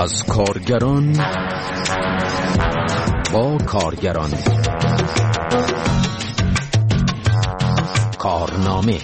از کارگران با کارگران. کارنامه.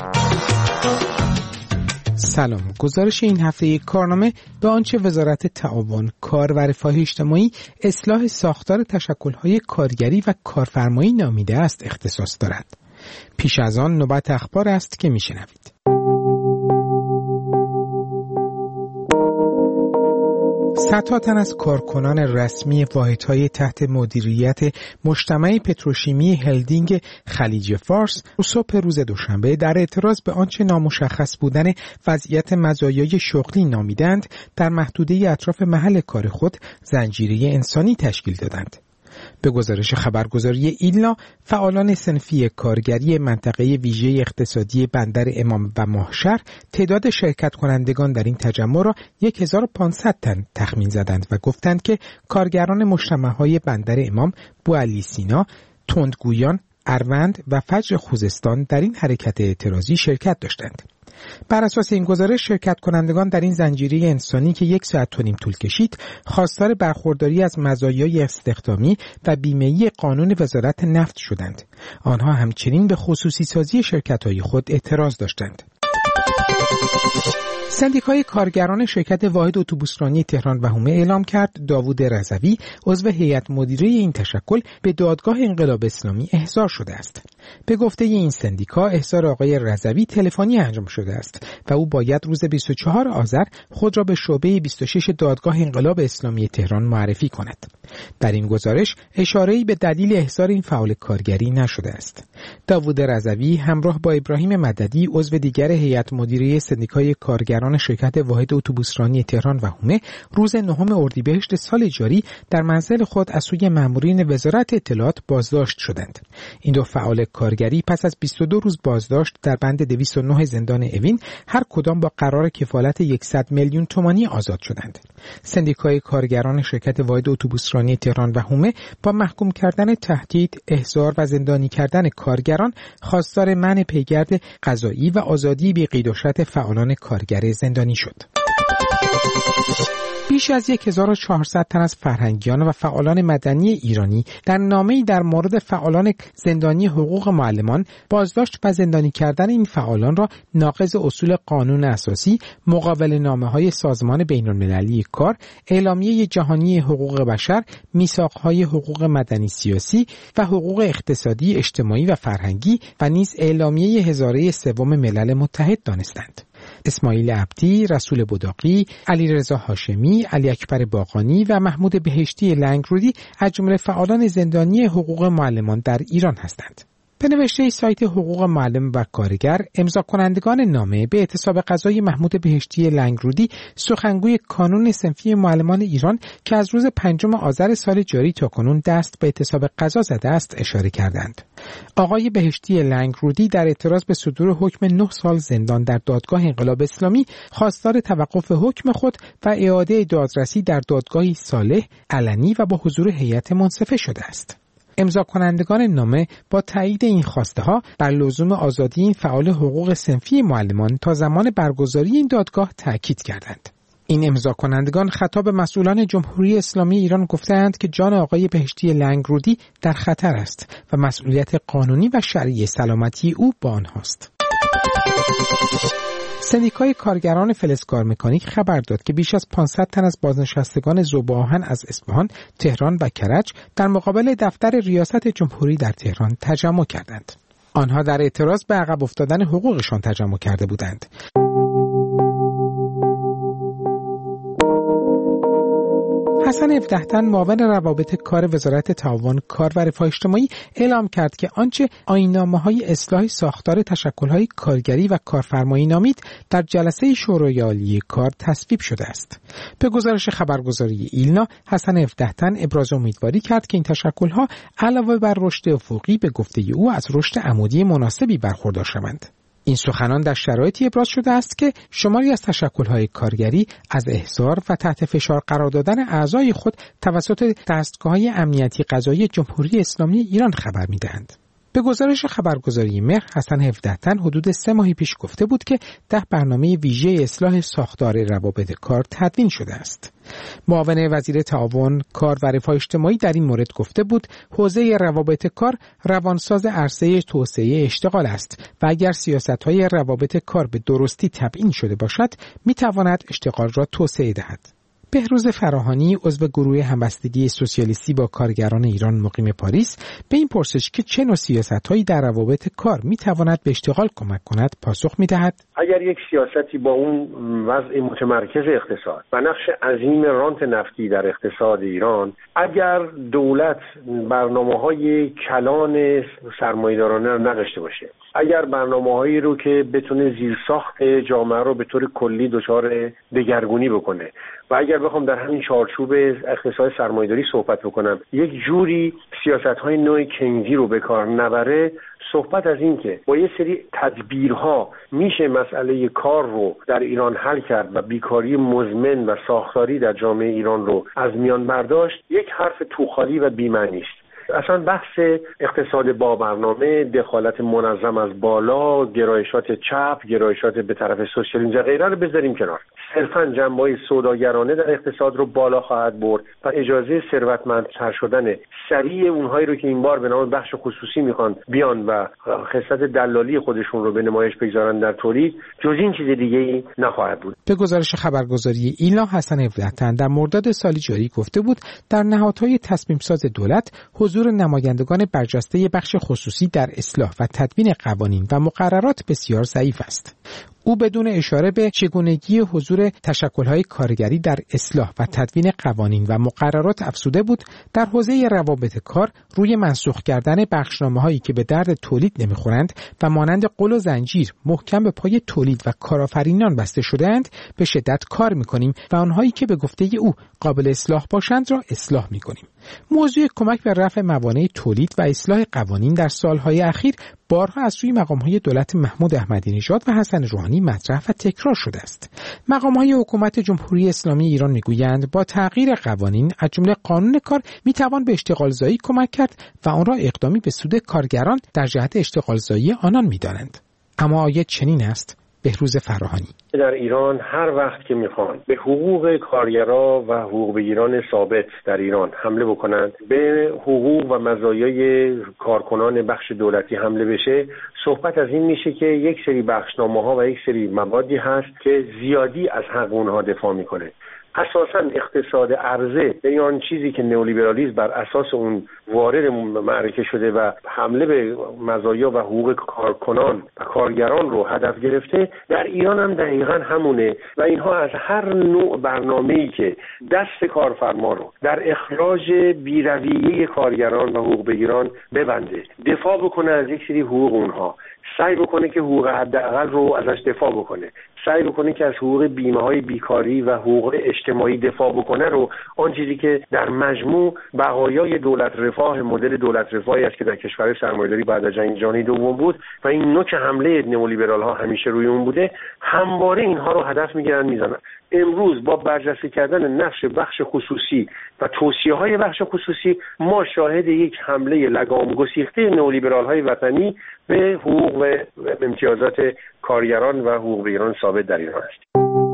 سلام. گزارش این هفته کارنامه به آنچه وزارت تعاون، کار و رفاه اجتماعی اصلاح ساختار تشکل‌های کارگری و کارفرمایی نامیده است اختصاص دارد. پیش از آن نوبت اخبار است که میشنوید. صدها تن از کارکنان رسمی واحدهای تحت مدیریت مجتمع پتروشیمی هلدینگ خلیج فارس صبح روز دوشنبه در اعتراض به آنچه نامشخص بودن وضعیت مزایای شغلی نامیدند در محدوده اطراف محل کار خود زنجیره انسانی تشکیل دادند. به گزارش خبرگزاری ایلنا، فعالان صنفی کارگری منطقه ویژه اقتصادی بندر امام و ماهشهر تعداد شرکت کنندگان در این تجمع را 1500 تن تخمین زدند و گفتند که کارگران مجتمع‌های بندر امام، بوعلی سینا، تندگویان، اروند و فجر خوزستان در این حرکت اعتراضی شرکت داشتند. بر اساس این گزارش شرکت کنندگان در این زنجیره انسانی که 1 ساعت و نیم طول کشید خواستار برخورداری از مزایای استخدامی و بیمه‌ای قانون وزارت نفت شدند. آنها همچنین به خصوصی سازی شرکت‌های خود اعتراض داشتند. سندیکای کارگران شرکت واحد اتوبوسرانی تهران و حومه اعلام کرد داوود رضوی عضو هیئت مدیره این تشکل به دادگاه انقلاب اسلامی احضار شده است. به گفته این سندیکا احضار آقای رضوی تلفنی انجام شده است و او باید روز 24 آذر خود را به شعبه 26 دادگاه انقلاب اسلامی تهران معرفی کند. در این گزارش اشاره‌ای به دلیل احضار این فعال کارگری نشده است. داوود رضوی همراه با ابراهیم مددی عضو دیگر هیئت مدیره سندیکای کارگران شرکت واحد اتوبوسرانی تهران و حومه روز 9 اردیبهشت سال جاری در منزل خود از سوی مامورین وزارت اطلاعات بازداشت شدند. این دو فعال کارگری پس از 22 روز بازداشت در بند 209 زندان اوین هر کدام با قرار کفالت 100 میلیون تومانی آزاد شدند. سندیکای کارگران شرکت واحد اتوبوسرانی تهران و حومه با محکوم کردن تهدید، احضار و زندانی کردن کارگران خواستار منع پیگرد قضایی و آزادی بی قید و شرط فعالان کارگر زندانی شد. بیش از 1400 تن از فرهنگیان و فعالان مدنی ایرانی در نامه‌ای در مورد فعالان زندانی حقوق معلمان بازداشت و زندانی کردن این فعالان را ناقض اصول قانون اساسی، مقابل نامه‌های سازمان بین‌المللی کار، اعلامیه جهانی حقوق بشر، میثاق‌های حقوق مدنی سیاسی و حقوق اقتصادی، اجتماعی و فرهنگی و نیز اعلامیه هزاره سوم ملل متحد دانستند. اسماعیل عبدی، رسول بداقی، علیرضا هاشمی، علی اکبر باقانی و محمود بهشتی لنگرودی از جمله فعالان زندانی حقوق معلمان در ایران هستند. به نوشته سایت حقوق معلم و کارگر، امضا کنندگان نامه به اعتصاب قضای محمود بهشتی لنگرودی سخنگوی کانون صنفی معلمان ایران که از روز 5 آذر سال جاری تاکنون دست به اعتصاب قضا زده است اشاره کردند. آقای بهشتی لنگرودی در اعتراض به صدور حکم 9 سال زندان در دادگاه انقلاب اسلامی خواستار توقف حکم خود و اعاده دادرسی در دادگاهی صالح، علنی و با حضور هیئت منصفه شده است. امضا کنندگان نامه با تایید این خواسته ها بر لزوم آزادی این فعال حقوق صنفی معلمان تا زمان برگزاری این دادگاه تاکید کردند. این امضا کنندگان خطاب مسئولان جمهوری اسلامی ایران گفتند که جان آقای بهشتی لنگرودی در خطر است و مسئولیت قانونی و شرعی سلامتی او با آنهاست. سندیکای کارگران فلزکار مکانیک خبر داد که بیش از 500 تن از بازنشستگان ذوب آهن از اصفهان، تهران و کرج در مقابل دفتر ریاست جمهوری در تهران تجمع کردند. آنها در اعتراض به عقب افتادن حقوقشان تجمع کرده بودند. حسن 17 تن معاون روابط کار وزارت تعاون، کار و رفاه اجتماعی اعلام کرد که آنچه آیین‌نامه‌های اصلاح ساختار تشکل‌های کارگری و کارفرمایی نامید در جلسه شورای عالی کار تصویب شده است. به گزارش خبرگزاری ایلنا، حسن 17 تن ابراز امیدواری کرد که این تشکل‌ها علاوه بر رشد افقی به گفته او از رشد عمودی مناسبی برخوردار شوند. این سخنان در شرایطی ابراز شده است که شماری از تشکل‌های کارگری از احضار و تحت فشار قرار دادن اعضای خود توسط دستگاه‌های امنیتی قضایی جمهوری اسلامی ایران خبر می‌دهند. به گزارش خبرگزاری مهر، حسن 17 تن حدود 3 ماه پیش گفته بود که 10 برنامه ویژه اصلاح ساختار روابط کار تدوین شده است. معاون وزیر تعاون، کار و رفاه اجتماعی در این مورد گفته بود حوزه روابط کار روانساز عرصه توسعه اشتغال است و اگر سیاست‌های روابط کار به درستی تبیین شده باشد می‌تواند اشتغال را توسعه دهد. بهروز فراهانی، عضو گروه همبستگی سوسیالیستی با کارگران ایران مقیم پاریس، به این پرسش که چه نوع سیاست‌هایی در روابط کار می‌تواند به اشتغال کمک کند پاسخ می‌دهد: اگر یک سیاستی با اون وضع متمرکز اقتصاد و نقش عظیم رانت نفتی در اقتصاد ایران، اگر دولت برنامه‌های کلان سرمایه‌دارانه رو نداشته باشه، اگر برنامه‌هایی رو که بتونه زیرساخت جامعه رو به طور کلی دچار دگرگونی بکنه و اگر بخوام در همین چارچوب اقتصاد سرمایه‌داری صحبت بکنم، یک جوری سیاست‌های نوع کینزی رو به کار نبره، صحبت از این که با یه سری تدبیرها میشه مسئله کار رو در ایران حل کرد و بیکاری مزمن و ساختاری در جامعه ایران رو از میان برداشت، یک حرف توخالی و بی‌معنی است. اصلا بحث اقتصاد با برنامه، دخالت منظم از بالا، گرایشات چپ، گرایشات به طرف سوسیالیسم و غیره رو بذاریم کنار. صرفاً جنبه‌های سوداگرانه در اقتصاد رو بالا خواهد برد و اجازه ثروتمندتر شدن سریع اونهایی رو که این بار به نام بخش خصوصی میخوان بیان و خصلت دلالی خودشون رو به نمایش بگذارن در تولید، جز این چیز دیگه‌ای نخواهد بود. به گزارش خبرگزاری ایلا، حسن 17 تن در مرداد سال جاری گفته بود در نهادهای تصمیم ساز دولت حضور نمایندگان برجسته بخش خصوصی در اصلاح و تدوین قوانین و مقررات بسیار ضعیف است. او بدون اشاره به چگونگی حضور تشکل‌های کارگری در اصلاح و تدوین قوانین و مقررات افزوده بود در حوزه روابط کار روی منسوخ کردن بخشنامه‌هایی که به درد تولید نمی‌خورند و مانند قل و زنجیر محکم به پای تولید و کارآفرینان بسته شده‌اند به شدت کار می‌کنیم و آنهایی که به گفته او قابل اصلاح باشند را اصلاح می‌کنیم. موضوع کمک به رفع موانع تولید و اصلاح قوانین در سال‌های اخیر بارها از سوی مقام‌های دولت محمود احمدی نژاد و حسن روحانی مطرح و تکرار شده است. مقام‌های حکومت جمهوری اسلامی ایران می‌گویند با تغییر قوانین از جمله قانون کار می‌توان به اشتغالزایی کمک کرد و آن را اقدامی به سود کارگران در جهت اشتغالزایی آنان می‌دانند. اما آیا چنین است؟ بهروز فراهانی: در ایران هر وقت که میخوان به حقوق کارگرا و حقوق بگیران ثابت در ایران حمله بکنند، به حقوق و مزایای کارکنان بخش دولتی حمله بشه، صحبت از این میشه که یک سری بخشنامه‌ها و یک سری موادی هست که زیادی از حق اونها دفاع میکنه. اساساً اقتصاد عرضه یا آن چیزی که نئولیبرالیسم بر اساس اون وارد معرکه شده و حمله به مزایا و حقوق کارکنان و کارگران رو هدف گرفته، در ایران هم دقیقاً همونه و اینها از هر نوع برنامه‌ای که دست کارفرما رو در اخراج بی‌رویه کارگران و حقوق بگیران ببنده، دفاع بکنه از یک سری حقوق اونها، سعی بکنه که حقوق حداقل رو ازش دفاع بکنه، سعی بکنه که از حقوق بیمه‌های بیکاری و حقوق اجتماعی دفاع بکنه، رو آن چیزی که در مجموع بقایای دولت رفاه، مدل دولت رفاهی است که در کشور سرمایه‌داری بعد از جنگ جهانی دوم بود و این نوک حمله نئولیبرال‌ها همیشه روی اون بوده، همواره اینها رو هدف می‌گیرن میزنن. امروز با برجسته کردن نقش بخش خصوصی و توصیه‌های بخش خصوصی، ما شاهد یک حمله لگام گسیخته نئولیبرال‌های وطنی به حقوق و امتیازات کارگران و حقوق بگیران ثابت در ایران است.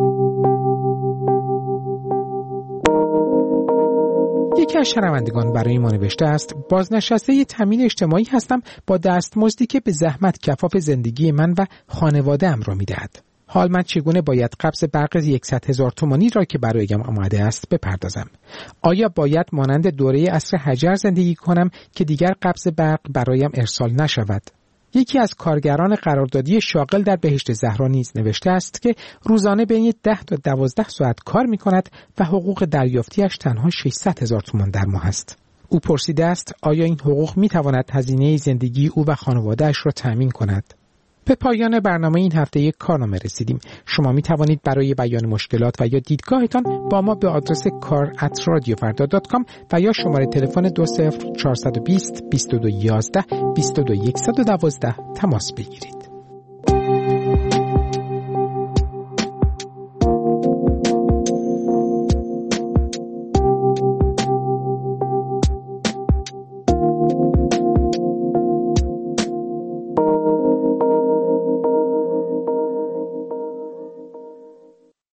یکی از شنوندگان برای ما نوشته است: بازنشسته تامین اجتماعی هستم با دستمزدی که به زحمت کفاف زندگی من و خانواده‌ام را می‌دهد. حال من چگونه باید قبض برق 100,000 تومانی را که برایم آماده است بپردازم؟ آیا باید مانند دوره عصر حجر زندگی کنم که دیگر قبض برق برایم ارسال نشود؟ یکی از کارگران قراردادی شاغل در بهشت زهرا نیز نوشته است که روزانه بین 10 تا 12 ساعت کار می کند و حقوق دریافتیش تنها 600,000 تومان در ماه است. او پرسیده است آیا این حقوق می تواند هزینه زندگی او و خانواده‌اش را تأمین کند؟ به پایان برنامه این هفته یک کارنامه رسیدیم. شما می توانید برای بیان مشکلات و یا دیدگاهتان با ما به آدرس kar@radiofarda.com و یا شماره تلفن 20 420 22 11 22 112 تماس بگیرید.